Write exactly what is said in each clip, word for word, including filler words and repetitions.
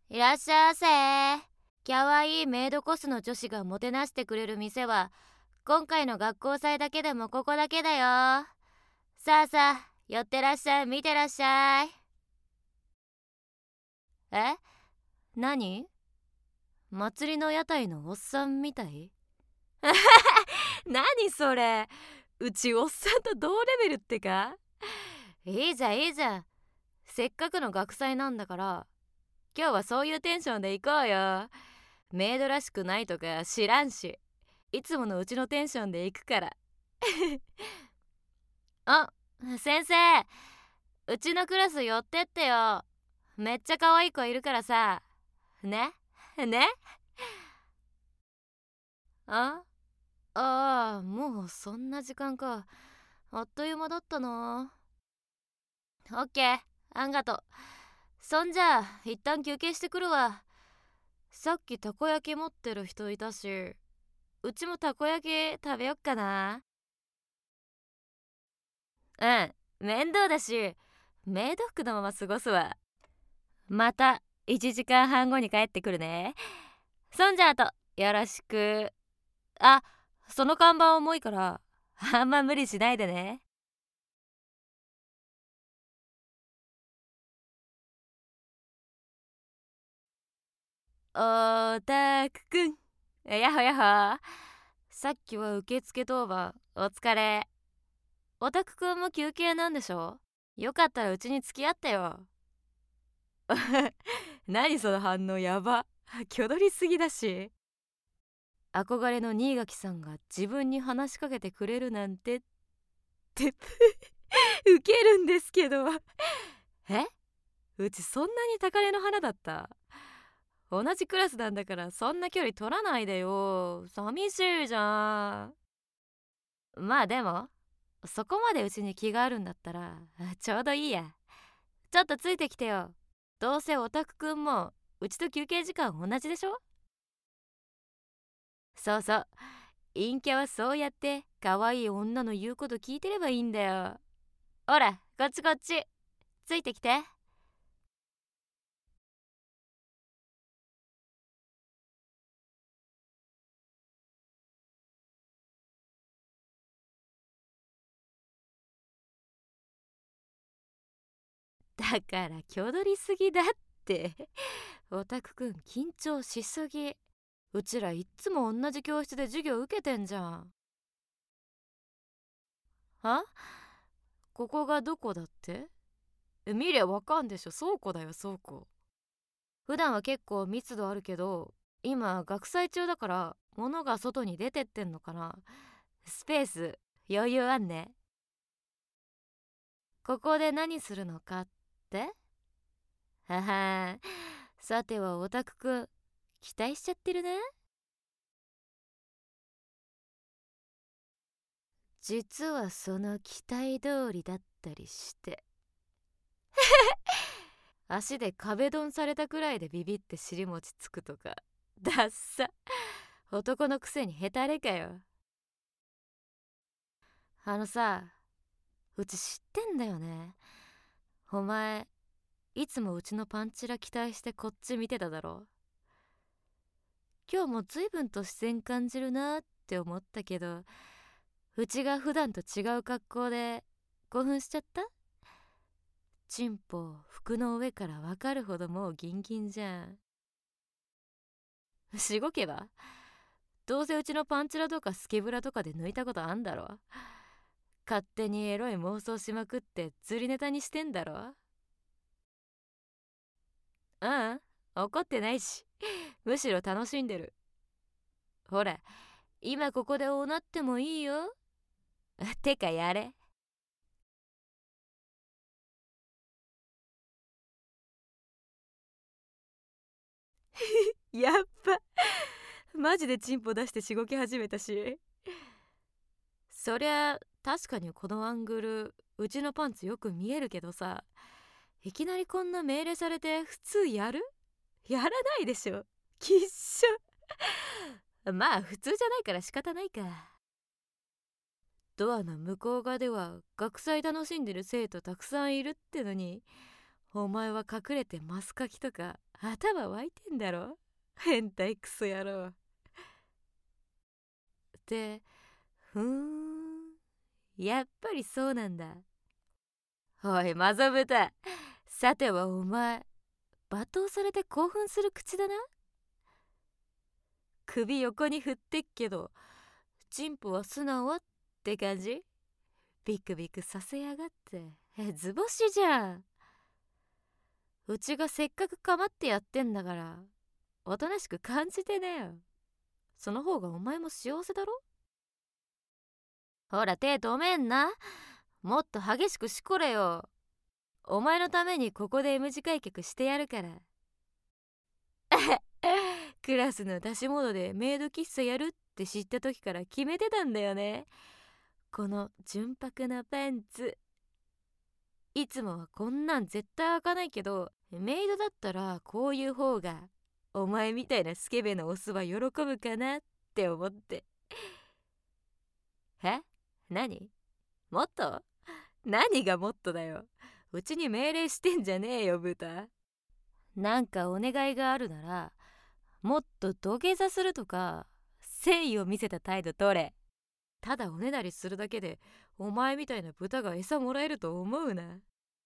いらっしゃいませ。キャワイイメイドコスの女子がもてなしてくれる店は今回の学校祭だけでもここだけだよ。さあさあ、寄ってらっしゃい、見てらっしゃい。え、何？祭りの屋台のおっさんみたい？何それ、うちおっさんと同レベルってか？いいじゃんいいじゃん、せっかくの学祭なんだから今日はそういうテンションで行こうよ。メイドらしくないとか知らんし、いつものうちのテンションで行くからあ、先生、うちのクラス寄ってってよ。めっちゃ可愛い子いるからさ。ねね。ああー、もうそんな時間か。あっという間だったな。オッケー、あんがと。そんじゃあ一旦休憩してくるわ。さっきたこ焼き持ってる人いたし、うちもたこ焼き食べよっかな。うん、面倒だしメイド服のまま過ごすわ。またいちじかんはん後に帰ってくるね。そんじゃあとよろしく。あ、その看板重いからあんま無理しないでね。おたくくん、やほやほ。さっきは受付当番お疲れ。おたくくんも休憩なんでしょ？よかったらうちに付き合ってよ。何その反応、やば。挙取りすぎだし。憧れの新垣さんが自分に話しかけてくれるなんてってウケるんですけど。え、うちそんなに高嶺の花だった？同じクラスなんだからそんな距離取らないでよ、寂しいじゃん。まあでもそこまでうちに気があるんだったらちょうどいいや。ちょっとついてきてよ。どうせオタクくんもうちと休憩時間同じでしょ。そうそう、陰キャはそうやって可愛い女の言うこと聞いてればいいんだよ。ほらこっちこっち、ついてきて。だから挙取りすぎだって。オタクくん緊張しすぎ。うちらいっつも同じ教室で授業受けてんじゃん。あ、ここがどこだって？見りゃわかんでしょ、倉庫だよ倉庫。普段は結構密度あるけど今学祭中だから物が外に出てってんのかな。スペース余裕あんね。ここで何するのかって？はは、さてはオタクくん期待しちゃってるね。実はその期待通りだったりして。足で壁ドンされたくらいでビビって尻餅つくとかダッサ。男のくせにヘタレかよ。あのさ、うち知ってんだよね。お前いつもうちのパンチラ期待してこっち見てただろ。今日も随分と視線感じるなって思ったけど、うちが普段と違う格好で興奮しちゃった？チンポ服の上からわかるほどもうギンギンじゃん。しごけば？どうせうちのパンチラとかスケブラとかで抜いたことあんだろ。勝手にエロい妄想しまくって釣りネタにしてんだろ。うん、怒ってないし、むしろ楽しんでる。ほら今ここでおなってもいいよ。てかやれ。やっぱマジでチンポ出してしごき始めたし。そりゃ確かにこのアングルうちのパンツよく見えるけどさ、いきなりこんな命令されて普通やる？やらないでしょ、きっしょ。まあ普通じゃないから仕方ないか。ドアの向こう側では学祭楽しんでる生徒たくさんいるってのに、お前は隠れてマスカキとか頭湧いてんだろ、変態クソ野郎。で、ふーん、やっぱりそうなんだ。おいマゾブタ、さてはお前罵倒されて興奮する口だな。首横に振ってっけどチンポは素直って感じ。ビクビクさせやがって。え図星じゃん。うちがせっかく構ってやってんだからおとなしく感じてねよ。その方がお前も幸せだろ。ほら手止めんな。もっと激しくしこれよ。お前のためにここで M 字開脚してやるから。クラスの出し物でメイド喫茶やるって知った時から決めてたんだよね。この純白なパンツ。いつもはこんなん絶対開かないけど、メイドだったらこういう方がお前みたいなスケベのオスは喜ぶかなって思って。え？何？もっと？何がもっとだよ。うちに命令してんじゃねえよ豚。なんかお願いがあるならもっと土下座するとか誠意を見せた態度取れ。ただおねだりするだけでお前みたいな豚が餌もらえると思うな。やば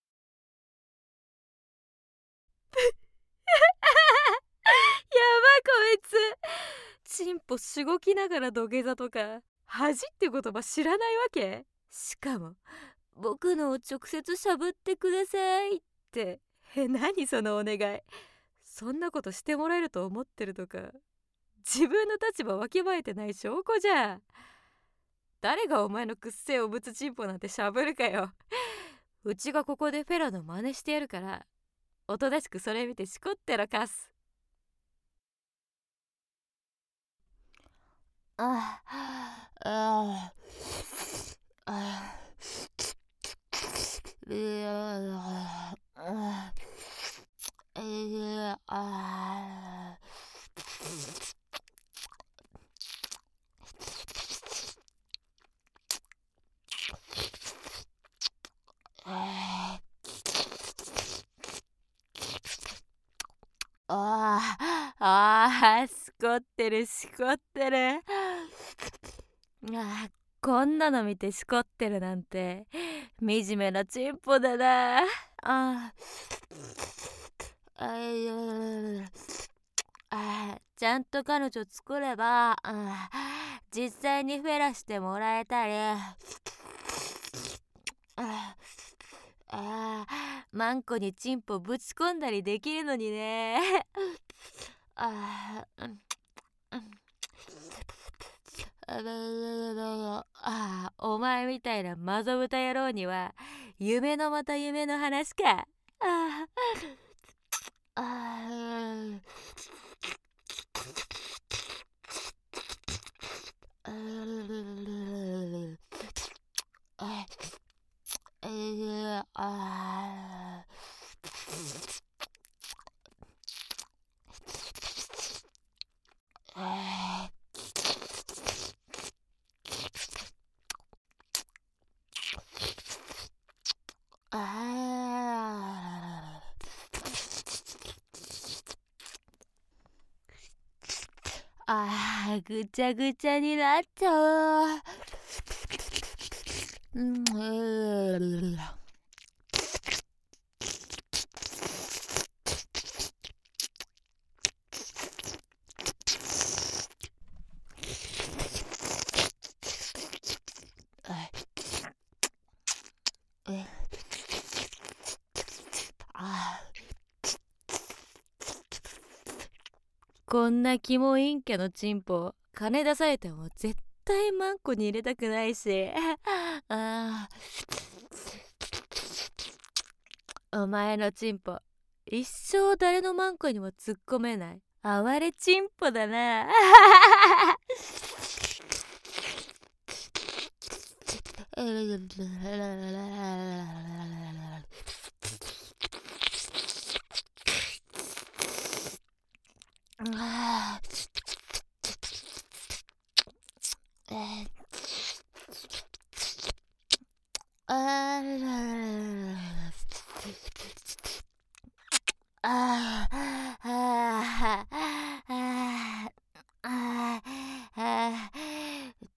こいつ、チンポしごきながら土下座とか恥って言葉知らないわけ。しかも僕のを直接しゃぶってくださいって。え何そのお願い。そんなことしてもらえると思ってるとか自分の立場わきまえてない証拠じゃ。誰がお前のくっせえおぶつチンポなんてしゃぶるかよ。うちがここでフェラの真似してやるからおとなしくそれ見てしこってろかす。ああああいやあいやあああ、しこってるしこってる。あこんなの見てしこってるなんて惨めなチンポだな。ああいやあちゃんと彼女作れば、うん、実際にフェラしてもらえたり、ああマンコにチンポぶち込んだりできるのにね。ああ、うんああお前みたいなマゾ豚野郎には夢のまた夢の話か。あああああーぐちゃぐちゃになっちゃう。うんこんなキモ陰キャのチンポ金出されても絶対マンコに入れたくないし。あお前のチンポ一生誰のマンコにも突っ込めない哀れチンポだな。あ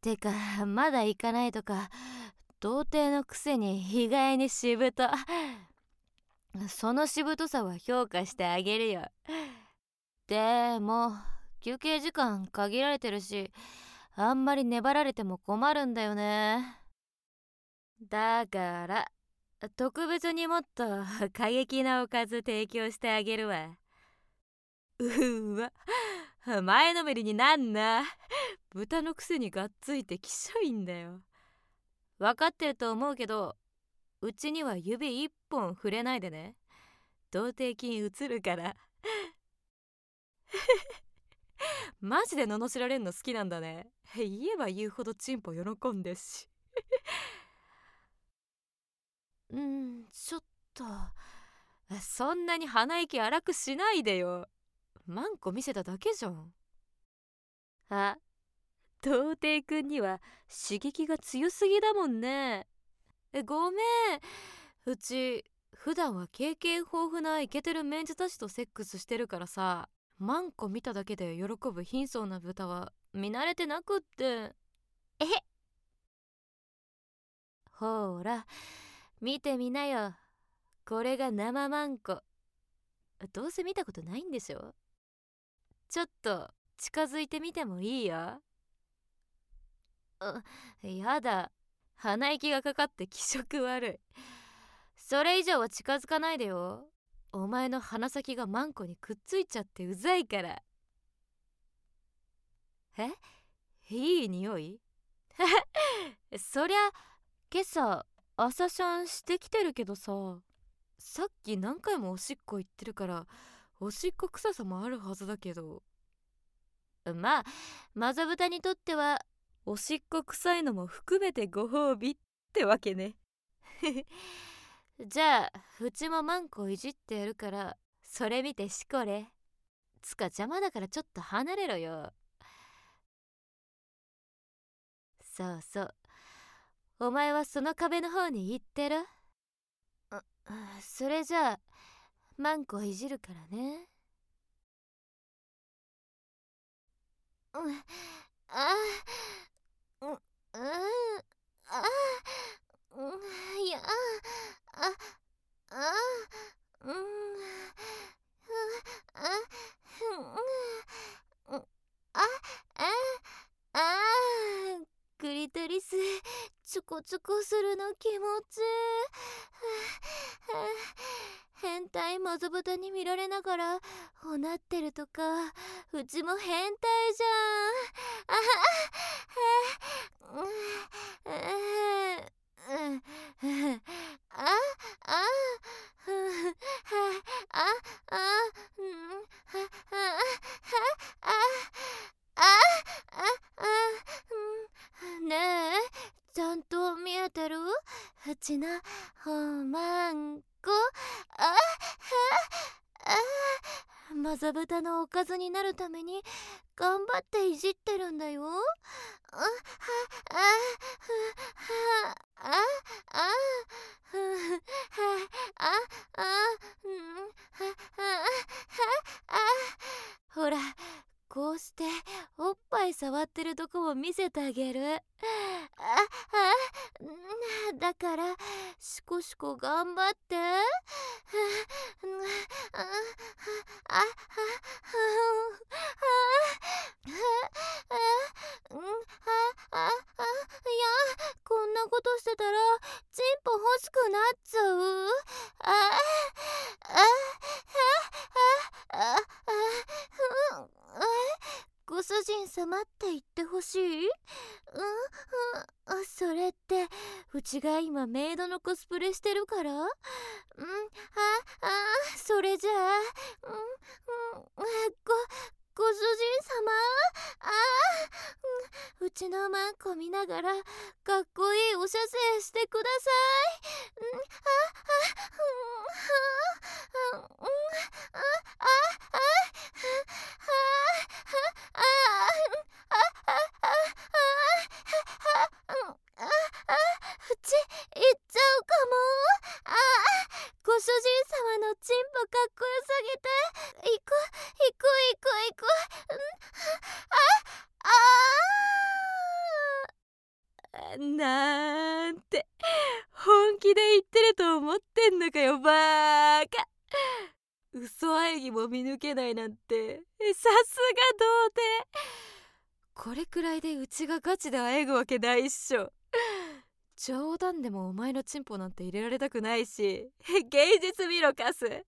てかまだ行かないとか、童貞のくせに意外にしぶと。そのしぶとさは評価してあげるよ。でも休憩時間限られてるし、あんまり粘られても困るんだよね。だから特別にもっと過激なおかず提供してあげるわ。うーわ、前のめりになんな。豚のくせにがっついてきしょいんだよ。分かってると思うけど、うちには指一本触れないでね。童貞菌移るから。マジで罵られんの好きなんだね。言えば言うほどチンポ喜んでし。うん、ちょっとそんなに鼻息荒くしないでよ。マンコ見せただけじゃん。あ、童貞くんには刺激が強すぎだもんね。え、ごめん。うち普段は経験豊富なイケてるメンズたちとセックスしてるからさ、マンコ見ただけで喜ぶ貧相な豚は見慣れてなくって。えへ、ほーら見てみなよ。これが生マンコ。どうせ見たことないんでしょ。ちょっと近づいてみてもいいよ。あ、やだ。鼻息がかかって気色悪い。それ以上は近づかないでよ。お前の鼻先がマンコにくっついちゃってうざいから。え、いい匂い？そりゃ今朝朝シャンしてきてるけどさ、さっき何回もおしっこ行ってるからおしっこ臭さもあるはずだけど。まあマザブタにとってはおしっこ臭いのも含めてご褒美ってわけね。じゃあうちもマンコいじってやるから、それ見てしこれ。つか邪魔だからちょっと離れろよ。そうそう、お前はその壁の方に行ってる。それじゃあマンコいじるからね。うん、あうん、うん、あうん、いや、ああうん、あうん、あああクリトリスちょこちょこするの気持ちいい。変態マゾブタに見られながらおなってるとか、うちも変態じゃん。あああああねえ、ちゃんと見えてる？うちのほまんこ。ああマザブタのおかずになるために頑張っていじってるんだよ。あああああほら、こうしておっぱい触ってるとこを見せてあげる。ああだからシコシコ頑張って。いや、こんなことしてたらチンポ欲しくなっちゃう。あああああご主人様って言ってほしい？うん、うん、それってうちが今メイドのコスプレしてるから？うん、ああそれじゃあ、うん、うん、ごご主人様、ああ、うちのマンコ見ながらかっこいいお写生してください。うん、ああ、うん、ああ、うん、ああ、ああ、あうち行っちゃうかも。ああ、ご主人様のチンポかっこよすぎて行く行く行く行く。あああなんて本気で言ってると思ってんのかよ、バーカ。嘘あえぎも見抜けないなんてさすが童貞。これくらいでうちがガチであえぐわけないっしょ。冗談でもお前のチンポなんて入れられたくないし、芸術見ろカス。その顔や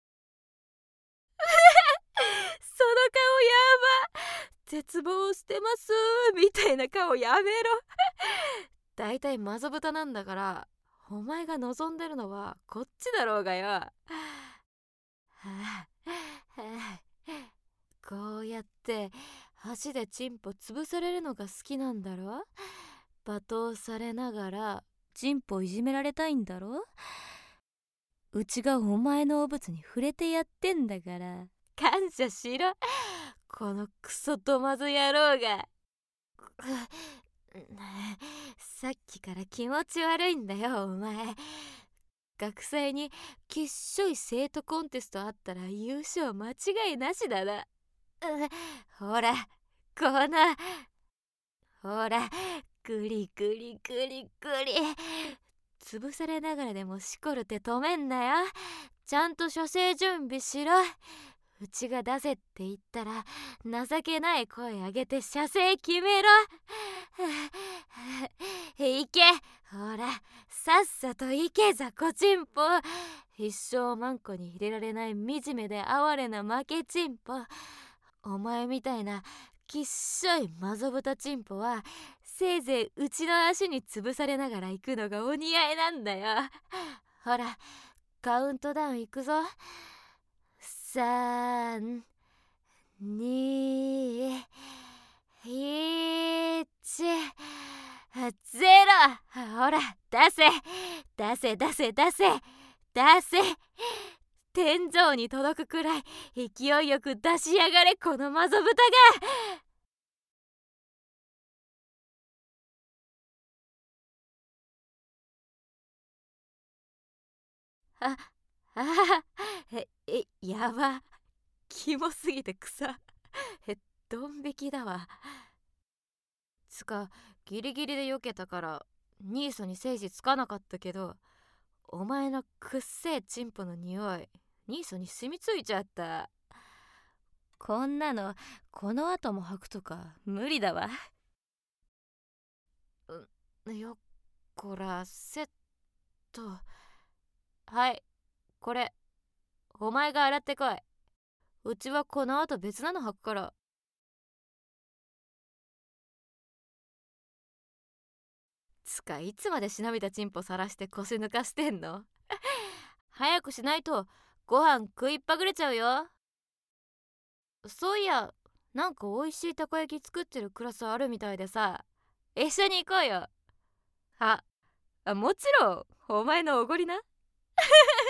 ば。絶望してますみたいな顔やめろ。だいたいマゾ豚なんだから、お前が望んでるのはこっちだろうがよ。はあはあ、こうやって箸でチンポ潰されるのが好きなんだろ。罵倒されながらチンポいじめられたいんだろ。うちがお前の汚物に触れてやってんだから感謝しろ、このクソどまず野郎が。さっきから気持ち悪いんだよお前。学祭にきっしょい生徒コンテストあったら優勝間違いなしだな。ほらこのほらグリグリグリグリ。潰されながらでもしこるって止めんなよ。ちゃんと処刑準備しろ。うちが出せって言ったら情けない声上げて射精決めろ。いけ、ほらさっさといけザコチンポ。一生マンコに入れられない惨めで哀れな負けチンポ。お前みたいなきっしょいマゾブタチンポはせいぜいうちの足に潰されながら行くのがお似合いなんだよ。ほらカウントダウンいくぞ。さんにいちゼロ。ほら出せ出せ出せ出せ出せ。天井に届くくらい勢いよく出しやがれこのマゾブタが。ああええやば、キモすぎて草。えドン引きだわ。つかギリギリで避けたからニーソに精子つかなかったけど、お前のくっせえチンポの匂いニーソに染みついちゃった。こんなのこの後も履くとか無理だわ。よっこらセット。はい、これお前が洗ってこい。うちはこの後別なの履くから。つかいつまでしなびたチンポさらして腰抜かしてんの。早くしないとご飯食いっぱぐれちゃうよ。そういやなんか美味しいたこ焼き作ってるクラスあるみたいでさ、一緒に行こうよ。あ、もちろんお前のおごりな。